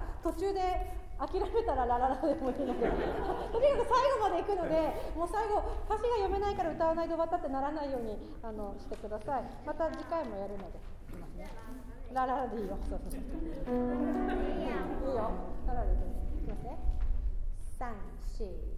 途中で諦めたらラララでもいいのでとにかく最後まで行くので、もう最後歌詞が読めないから歌わないで終わったってならないようにしてください。また次回もやるので、いきますね。ラララでいいよ。そうそうそう。いいよ。ラララでいきますね。3、4。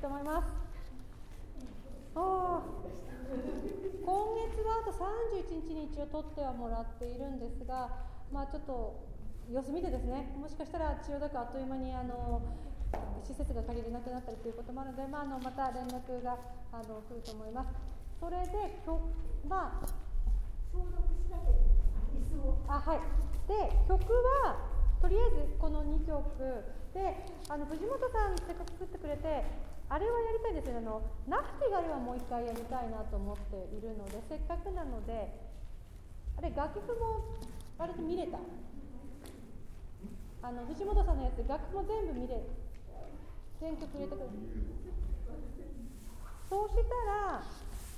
と思います。今月はあと31日に一応取ってはもらっているんですが、ちょっと様子見てですね、もしかしたら千代田区あっという間に施設が限りなくなったりということもあるので、また連絡が来ると思います。それで消毒しなきゃいけない椅子を。はい。で曲はとりあえずこの2曲で藤本さんせっかく作ってくれてあれはやりたいですよね。ナフティガルはもう一回やりたいなと思っているので、せっかくなのであれ楽譜もあれで見れた。藤本さんのやつ楽譜も全部見れ全曲入れてくれる。そうしたら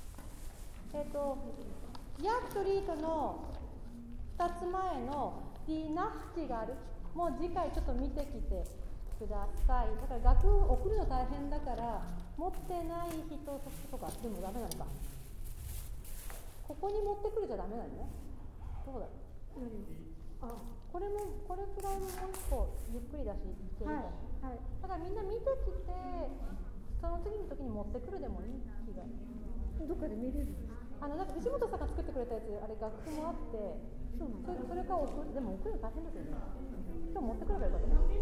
ヤットリートの2つ前のディナフティガルもう次回ちょっと見てきてください。だから楽譜送るの大変だから持ってない人とかでもダメなのか。ここに持ってくるじゃダメなのね。どうだ。これくらいもう一個ゆっくりだしいけるから、はいはい、だからみんな見てきてその次の時に持ってくるでもいい気が。どっかで見れる。なんか藤本さんが作ってくれたやつあれ楽譜もあって、それからでも送るの大変ですよね。今日持ってくればよかったね。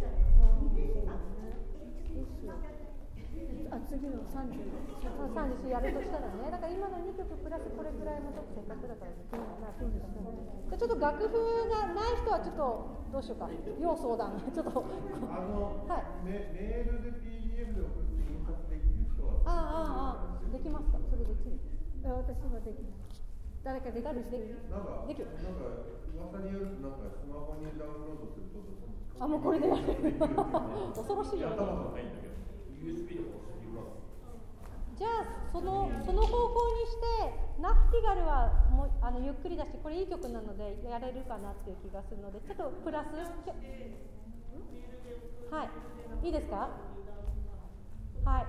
次の30やるとしたらね、だから今の2曲プラスこれくらいもちょっとせっかくだからできるかなと思うんですけど、ちょっと楽譜がない人はちょっとどうしようか、要相談ちょっとはい、 メールで PDF で送って印刷できる人はできますか。それできる。 私はできない。誰かできる人いる？ できる。 噂によるとスマホにダウンロードするともうこれでやる。恐ろしいよね。 頭がないんだけど USB で押してみます。 じゃあその方向にしてナフティガルはもうゆっくりだしこれいい曲なのでやれるかなっていう気がするのでちょっとプラスはいいいですか。はい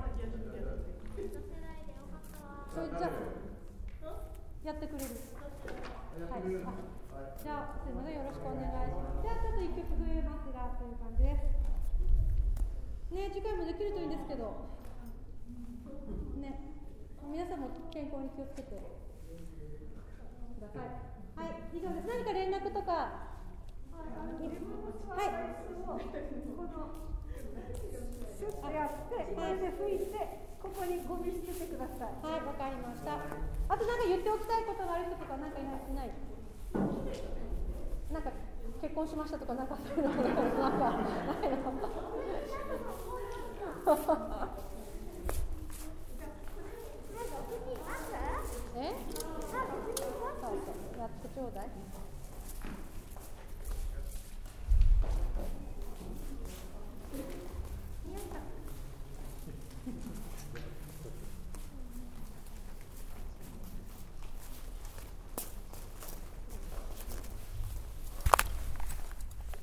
それじゃやってくれる。はい、じゃあすいませんよろしくお願いします。じゃあちょっと1曲増えますがという感じですね。次回もできるといいんですけどね、皆さんも健康に気をつけてください。はい、以上です。何か連絡とかはいシュッてやって、これで拭いて、ここにゴミ捨ててください。 はい、わかりました。あと何か言っておきたいことがある人とか何かいない？なんか結婚しましたとかなんかそういうのなんかないの？そうやってちょうだい。